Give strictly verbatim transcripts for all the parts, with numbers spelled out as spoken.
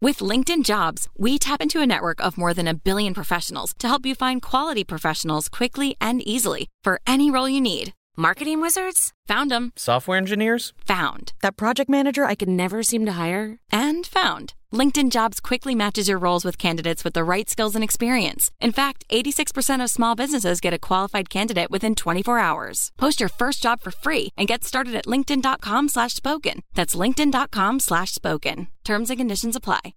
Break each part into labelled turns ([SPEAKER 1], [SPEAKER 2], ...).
[SPEAKER 1] With LinkedIn Jobs, we tap into a network of more than a billion professionals to help you find quality professionals quickly and easily for any role you need. Marketing wizards? Found them.
[SPEAKER 2] Software engineers?
[SPEAKER 1] Found. That project manager I could never seem to hire? And found. LinkedIn Jobs quickly matches your roles with candidates with the right skills and experience. In fact, eighty-six percent of small businesses get a qualified candidate within twenty-four hours. Post your first job for free and get started at linkedin.com slash spoken. That's linkedin.com slash spoken. Terms and conditions apply.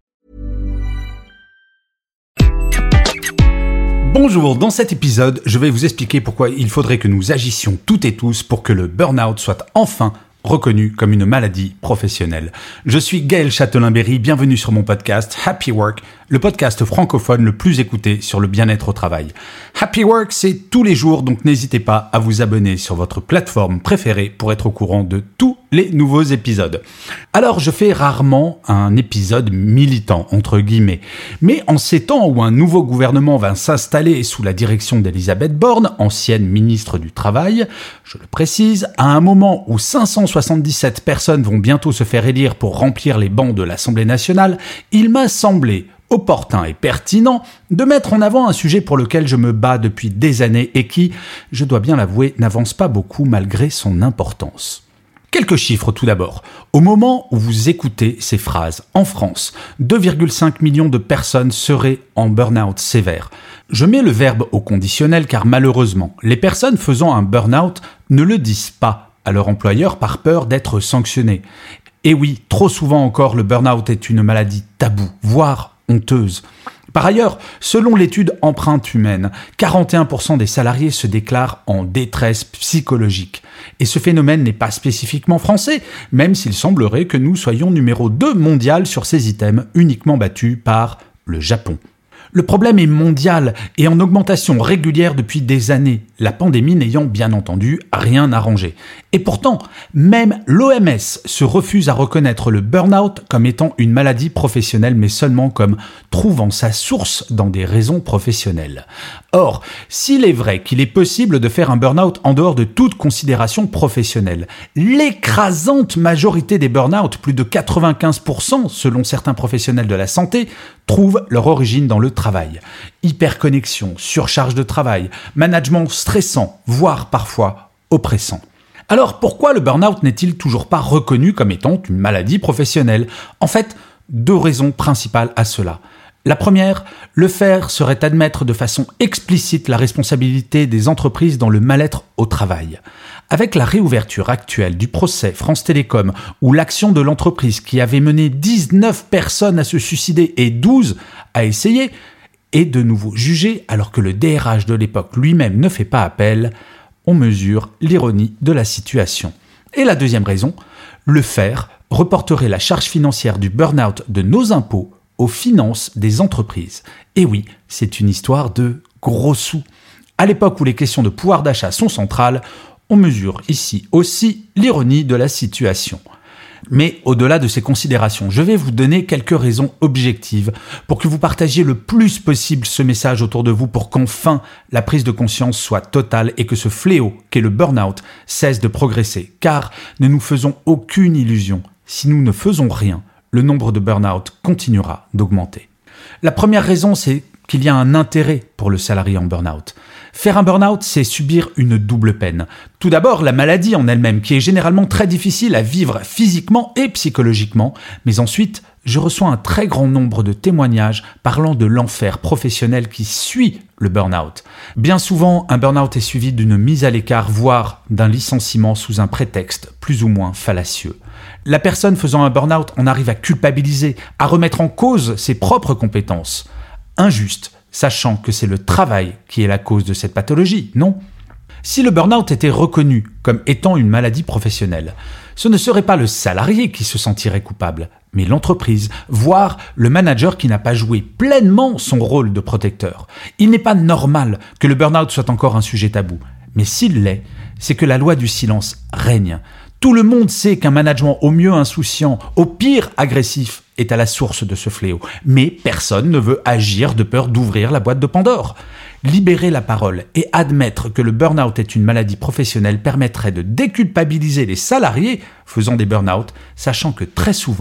[SPEAKER 3] Bonjour, dans cet épisode, je vais vous expliquer pourquoi il faudrait que nous agissions toutes et tous pour que le burn-out soit enfin reconnu comme une maladie professionnelle. Je suis Gaël Châtelain-Berry, bienvenue sur mon podcast Happy Work, le podcast francophone le plus écouté sur le bien-être au travail. Happy Work, c'est tous les jours, donc n'hésitez pas à vous abonner sur votre plateforme préférée pour être au courant de tous les nouveaux épisodes. Alors, je fais rarement un épisode militant, entre guillemets. Mais en ces temps où un nouveau gouvernement va s'installer sous la direction d'Elisabeth Borne, ancienne ministre du Travail, je le précise, à un moment où cinq cent soixante-dix-sept personnes vont bientôt se faire élire pour remplir les bancs de l'Assemblée nationale, il m'a semblé opportun et pertinent de mettre en avant un sujet pour lequel je me bats depuis des années et qui, je dois bien l'avouer, n'avance pas beaucoup malgré son importance. Quelques chiffres tout d'abord. Au moment où vous écoutez ces phrases, en France, deux virgule cinq millions de personnes seraient en burn-out sévère. Je mets le verbe au conditionnel car malheureusement, les personnes faisant un burn-out ne le disent pas à leur employeur par peur d'être sanctionnées. Et oui, trop souvent encore, le burn-out est une maladie taboue, voire honteuse. Par ailleurs, selon l'étude Empreinte humaine, quarante et un pour cent des salariés se déclarent en détresse psychologique. Et ce phénomène n'est pas spécifiquement français, même s'il semblerait que nous soyons numéro deux mondial sur ces items, uniquement battus par le Japon. Le problème est mondial et en augmentation régulière depuis des années, la pandémie n'ayant bien entendu rien arrangé. Et pourtant, même l'O M S se refuse à reconnaître le burn-out comme étant une maladie professionnelle, mais seulement comme trouvant sa source dans des raisons professionnelles. Or, s'il est vrai qu'il est possible de faire un burn-out en dehors de toute considération professionnelle, l'écrasante majorité des burn-out, plus de quatre-vingt-quinze pour cent selon certains professionnels de la santé, trouvent leur origine dans le travail. Hyperconnexion, surcharge de travail, management stressant, voire parfois oppressant. Alors pourquoi le burn-out n'est-il toujours pas reconnu comme étant une maladie professionnelle ? En fait, deux raisons principales à cela. La première, le faire serait admettre de façon explicite la responsabilité des entreprises dans le mal-être au travail. Avec la réouverture actuelle du procès France Télécom, où l'action de l'entreprise qui avait mené dix-neuf personnes à se suicider et douze à essayer, est de nouveau jugée alors que le D R H de l'époque lui-même ne fait pas appel, on mesure l'ironie de la situation. Et la deuxième raison, le faire reporterait la charge financière du burn-out de nos impôts aux finances des entreprises. Et oui, c'est une histoire de gros sous. À l'époque où les questions de pouvoir d'achat sont centrales, on mesure ici aussi l'ironie de la situation. Mais au-delà de ces considérations, je vais vous donner quelques raisons objectives pour que vous partagiez le plus possible ce message autour de vous pour qu'enfin la prise de conscience soit totale et que ce fléau qu'est le burn-out cesse de progresser. Car ne nous faisons aucune illusion, si nous ne faisons rien, le nombre de burn-out continuera d'augmenter. La première raison, c'est qu'il y a un intérêt pour le salarié en burn-out. Faire un burn-out, c'est subir une double peine. Tout d'abord, la maladie en elle-même, qui est généralement très difficile à vivre physiquement et psychologiquement, mais ensuite, je reçois un très grand nombre de témoignages parlant de l'enfer professionnel qui suit le burn-out. Bien souvent, un burn-out est suivi d'une mise à l'écart, voire d'un licenciement sous un prétexte plus ou moins fallacieux. La personne faisant un burn-out en arrive à culpabiliser, à remettre en cause ses propres compétences. Injuste, sachant que c'est le travail qui est la cause de cette pathologie, non ? Si le burn-out était reconnu comme étant une maladie professionnelle, ce ne serait pas le salarié qui se sentirait coupable, mais l'entreprise, voire le manager qui n'a pas joué pleinement son rôle de protecteur. Il n'est pas normal que le burn-out soit encore un sujet tabou, mais s'il l'est, c'est que la loi du silence règne. Tout le monde sait qu'un management au mieux insouciant, au pire agressif, est à la source de ce fléau. Mais personne ne veut agir de peur d'ouvrir la boîte de Pandore. Libérer la parole et admettre que le burn-out est une maladie professionnelle permettrait de déculpabiliser les salariés faisant des burn-out, sachant que très souvent,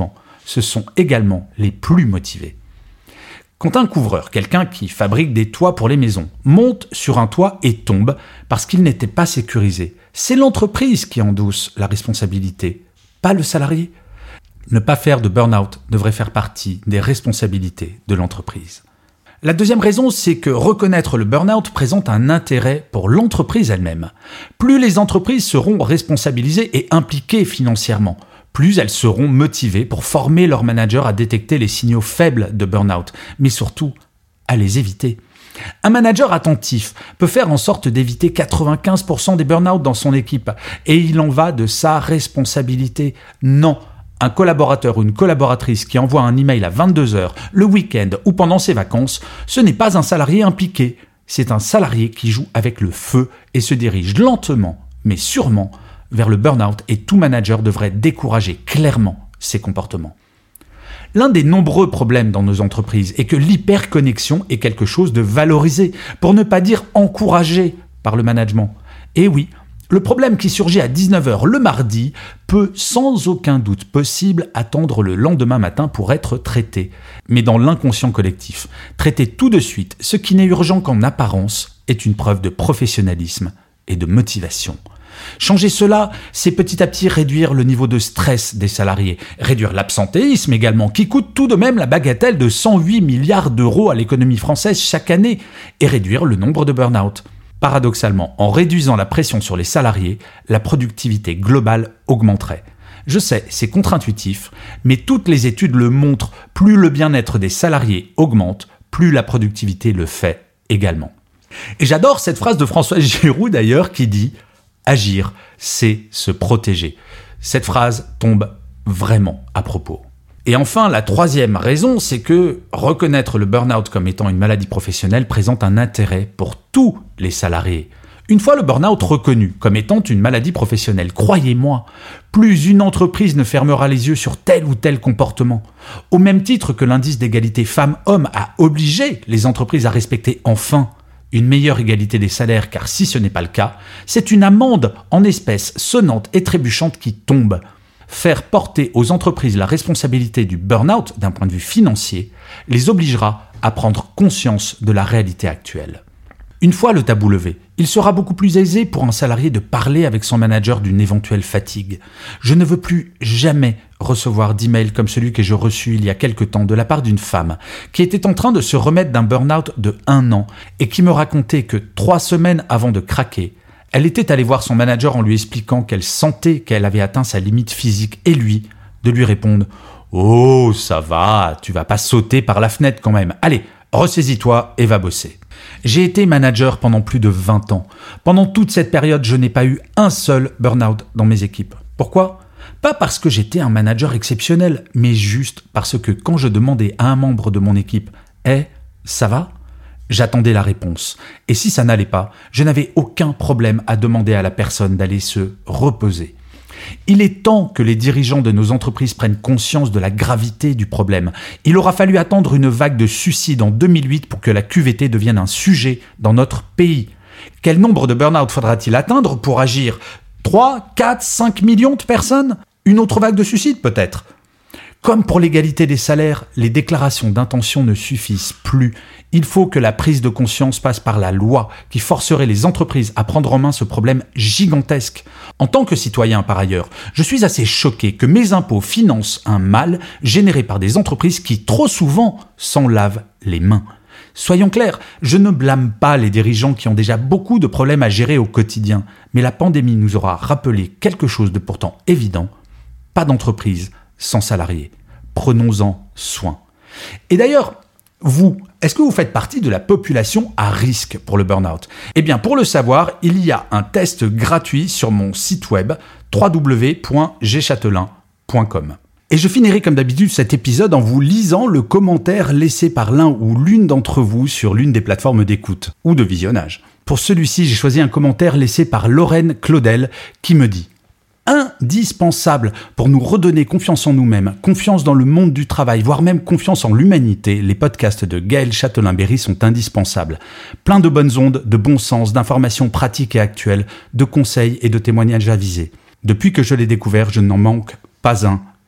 [SPEAKER 3] ce sont également les plus motivés. Quand un couvreur, quelqu'un qui fabrique des toits pour les maisons, monte sur un toit et tombe parce qu'il n'était pas sécurisé, c'est l'entreprise qui endosse la responsabilité, pas le salarié. Ne pas faire de burn-out devrait faire partie des responsabilités de l'entreprise. La deuxième raison, c'est que reconnaître le burn-out présente un intérêt pour l'entreprise elle-même. Plus les entreprises seront responsabilisées et impliquées financièrement, plus elles seront motivées pour former leurs managers à détecter les signaux faibles de burn-out, mais surtout à les éviter. Un manager attentif peut faire en sorte d'éviter quatre-vingt-quinze pour cent des burn-out dans son équipe, et il en va de sa responsabilité. Non, un collaborateur ou une collaboratrice qui envoie un email à vingt-deux heures, le week-end ou pendant ses vacances, ce n'est pas un salarié impliqué, c'est un salarié qui joue avec le feu et se dirige lentement, mais sûrement, vers le burn-out, et tout manager devrait décourager clairement ces comportements. L'un des nombreux problèmes dans nos entreprises est que l'hyperconnexion est quelque chose de valorisé, pour ne pas dire encouragé par le management. Et oui, le problème qui surgit à dix-neuf heures le mardi peut sans aucun doute possible attendre le lendemain matin pour être traité. Mais dans l'inconscient collectif, traiter tout de suite ce qui n'est urgent qu'en apparence est une preuve de professionnalisme et de motivation. Changer cela, c'est petit à petit réduire le niveau de stress des salariés, réduire l'absentéisme également, qui coûte tout de même la bagatelle de cent huit milliards d'euros à l'économie française chaque année, et réduire le nombre de burn-out. Paradoxalement, en réduisant la pression sur les salariés, la productivité globale augmenterait. Je sais, c'est contre-intuitif, mais toutes les études le montrent, plus le bien-être des salariés augmente, plus la productivité le fait également. Et j'adore cette phrase de François Giroud d'ailleurs qui dit « Agir, c'est se protéger ». Cette phrase tombe vraiment à propos. Et enfin, la troisième raison, c'est que reconnaître le burn-out comme étant une maladie professionnelle présente un intérêt pour tous les salariés. Une fois le burn-out reconnu comme étant une maladie professionnelle, croyez-moi, plus une entreprise ne fermera les yeux sur tel ou tel comportement. Au même titre que l'indice d'égalité femmes-hommes a obligé les entreprises à respecter enfin une meilleure égalité des salaires, car si ce n'est pas le cas, c'est une amende en espèces sonnante et trébuchante qui tombe. Faire porter aux entreprises la responsabilité du burn-out d'un point de vue financier les obligera à prendre conscience de la réalité actuelle. Une fois le tabou levé, il sera beaucoup plus aisé pour un salarié de parler avec son manager d'une éventuelle fatigue. Je ne veux plus jamais recevoir d'emails comme celui que j'ai reçu il y a quelque temps de la part d'une femme qui était en train de se remettre d'un burn-out de un an et qui me racontait que trois semaines avant de craquer, elle était allée voir son manager en lui expliquant qu'elle sentait qu'elle avait atteint sa limite physique et lui, de lui répondre « Oh, ça va, tu vas pas sauter par la fenêtre quand même. Allez, ressaisis-toi et va bosser. » J'ai été manager pendant plus de vingt ans. Pendant toute cette période, je n'ai pas eu un seul burn-out dans mes équipes. Pourquoi ? Pas parce que j'étais un manager exceptionnel, mais juste parce que quand je demandais à un membre de mon équipe « Eh, ça va ?» j'attendais la réponse. Et si ça n'allait pas, je n'avais aucun problème à demander à la personne d'aller se reposer. Il est temps que les dirigeants de nos entreprises prennent conscience de la gravité du problème. Il aura fallu attendre une vague de suicides en deux mille huit pour que la Q V T devienne un sujet dans notre pays. Quel nombre de burn-out faudra-t-il atteindre pour agir ? trois, quatre, cinq millions de personnes ? Une autre vague de suicides peut-être ? Comme pour l'égalité des salaires, les déclarations d'intention ne suffisent plus. Il faut que la prise de conscience passe par la loi qui forcerait les entreprises à prendre en main ce problème gigantesque. En tant que citoyen par ailleurs, je suis assez choqué que mes impôts financent un mal généré par des entreprises qui trop souvent s'en lavent les mains. Soyons clairs, je ne blâme pas les dirigeants qui ont déjà beaucoup de problèmes à gérer au quotidien, mais la pandémie nous aura rappelé quelque chose de pourtant évident. Pas d'entreprise sans salariés. Prenons-en soin. Et d'ailleurs, vous, est-ce que vous faites partie de la population à risque pour le burn-out ? Eh bien, pour le savoir, il y a un test gratuit sur mon site web w w w point g châtelain point com. Et je finirai comme d'habitude cet épisode en vous lisant le commentaire laissé par l'un ou l'une d'entre vous sur l'une des plateformes d'écoute ou de visionnage. Pour celui-ci, j'ai choisi un commentaire laissé par Lorraine Claudel qui me dit « Indispensable pour nous redonner confiance en nous-mêmes, confiance dans le monde du travail, voire même confiance en l'humanité, les podcasts de Gaël Châtelain-Berry sont indispensables. Plein de bonnes ondes, de bon sens, d'informations pratiques et actuelles, de conseils et de témoignages avisés. Depuis que je l'ai découvert, je n'en manque pas un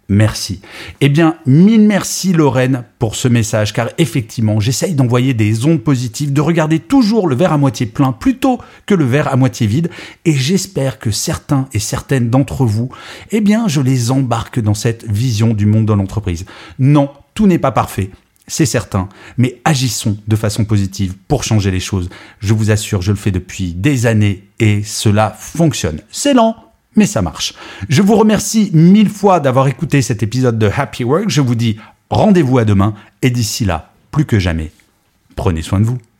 [SPEAKER 3] merci. Eh bien, mille merci Lorraine pour ce message, car effectivement, j'essaye d'envoyer des ondes positives, de regarder toujours le verre à moitié plein plutôt que le verre à moitié vide, et j'espère que certains et certaines d'entre vous, eh bien, je les embarque dans cette vision du monde de l'entreprise. Non, tout n'est pas parfait. C'est certain, mais agissons de façon positive pour changer les choses. Je vous assure, je le fais depuis des années et cela fonctionne. C'est lent, mais ça marche. Je vous remercie mille fois d'avoir écouté cet épisode de Happy Work. Je vous dis rendez-vous à demain et d'ici là, plus que jamais, prenez soin de vous.